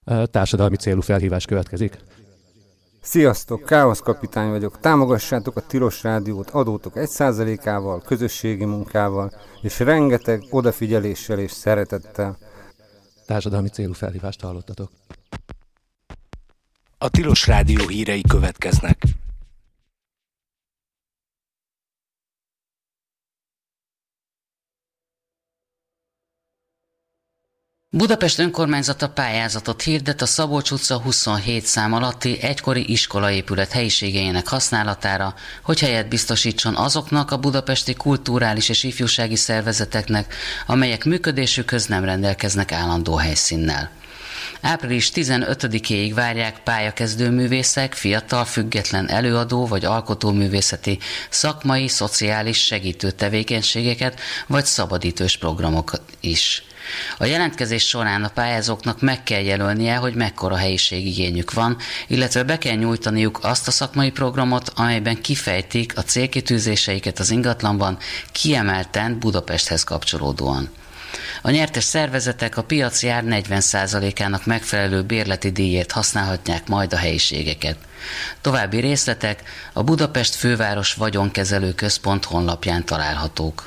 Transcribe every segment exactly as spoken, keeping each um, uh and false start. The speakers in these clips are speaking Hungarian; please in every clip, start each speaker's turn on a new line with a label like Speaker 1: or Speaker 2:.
Speaker 1: Társadalmi célú felhívás következik.
Speaker 2: Sziasztok, Káosz kapitány vagyok. Támogassátok a Tilos Rádiót adótok egy százalékával, közösségi munkával, és rengeteg odafigyeléssel és szeretettel.
Speaker 1: Társadalmi célú felhívást hallottatok.
Speaker 3: A Tilos Rádió hírei következnek.
Speaker 4: Budapest önkormányzata pályázatot hirdet a Szabolcs utca huszonhét szám alatti egykori iskolaépület helyiségeinek használatára, hogy helyet biztosítson azoknak a budapesti kulturális és ifjúsági szervezeteknek, amelyek működésükhöz nem rendelkeznek állandó helyszínnel. április tizenötödikéig várják pályakezdő művészek, fiatal, független előadó vagy alkotóművészeti, szakmai, szociális segítő tevékenységeket vagy szabadidős programokat is. A jelentkezés során a pályázóknak meg kell jelölnie, hogy mekkora helyiségigényük van, illetve be kell nyújtaniuk azt a szakmai programot, amelyben kifejtik a célkitűzéseiket az ingatlanban, kiemelten Budapesthez kapcsolódóan. A nyertes szervezetek a piaci ár negyven százalékának megfelelő bérleti díjért használhatják majd a helyiségeket. További részletek a Budapest Főváros Vagyonkezelő Központ honlapján találhatók.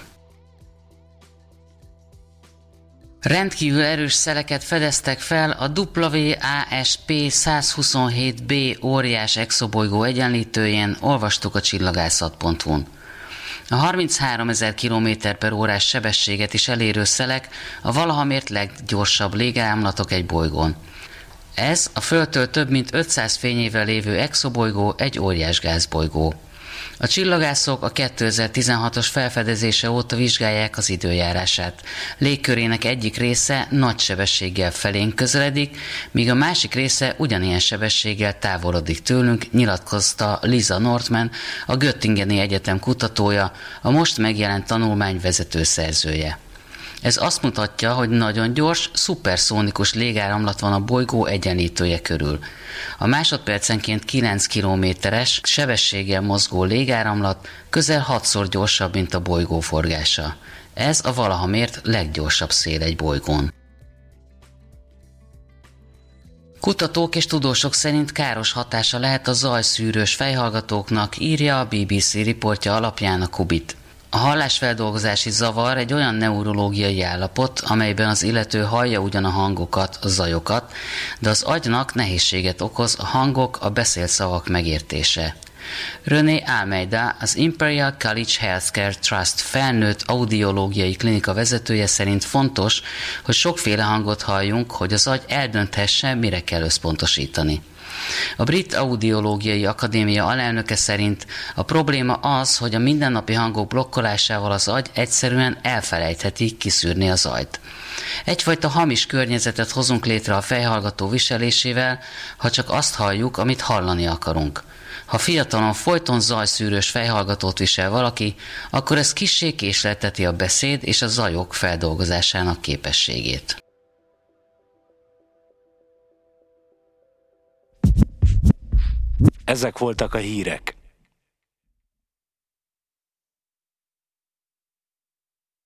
Speaker 4: Rendkívül erős szeleket fedeztek fel a W A S P száz huszonhét B óriás exobolygó egyenlítőjén, olvastuk a csillagászat pont hu-n. A harmincháromezer kilométer per órás sebességet is elérő szelek a valaha mért leggyorsabb légáramlatok egy bolygón. Ez a Földtől több mint ötszáz fényévvel lévő exobolygó egy óriás gázbolygó. A csillagászok a kétezer-tizenhatos felfedezése óta vizsgálják az időjárását. Légkörének egyik része nagy sebességgel felénk közeledik, míg a másik része ugyanilyen sebességgel távolodik tőlünk, nyilatkozta Lisa Northman, a Göttingeni Egyetem kutatója, a most megjelent tanulmány vezető szerzője. Ez azt mutatja, hogy nagyon gyors, szuperszónikus légáramlat van a bolygó egyenlítője körül. A másodpercenként kilenc kilométeres sebességgel mozgó légáramlat közel hatszor gyorsabb, mint a bolygó forgása. Ez a valaha mért leggyorsabb szél egy bolygón. Kutatók és tudósok szerint káros hatása lehet a zajszűrős fejhallgatóknak, írja a B B C riportja alapján a Kubit. A hallásfeldolgozási zavar egy olyan neurológiai állapot, amelyben az illető hallja ugyan a hangokat, a zajokat, de az agynak nehézséget okoz a hangok, a beszélt szavak megértése. René Almeida, az Imperial College Healthcare Trust felnőtt audiológiai klinika vezetője szerint fontos, hogy sokféle hangot halljunk, hogy az agy eldönthesse, mire kell összpontosítani. A Brit Audiológiai Akadémia alelnöke szerint a probléma az, hogy a mindennapi hangok blokkolásával az agy egyszerűen elfelejtheti kiszűrni a zajt. Egyfajta hamis környezetet hozunk létre a fejhallgató viselésével, ha csak azt halljuk, amit hallani akarunk. Ha fiatalon folyton zajszűrős fejhallgatót visel valaki, akkor ez kissé késlelteti a beszéd és a zajok feldolgozásának képességét.
Speaker 3: Ezek voltak a hírek.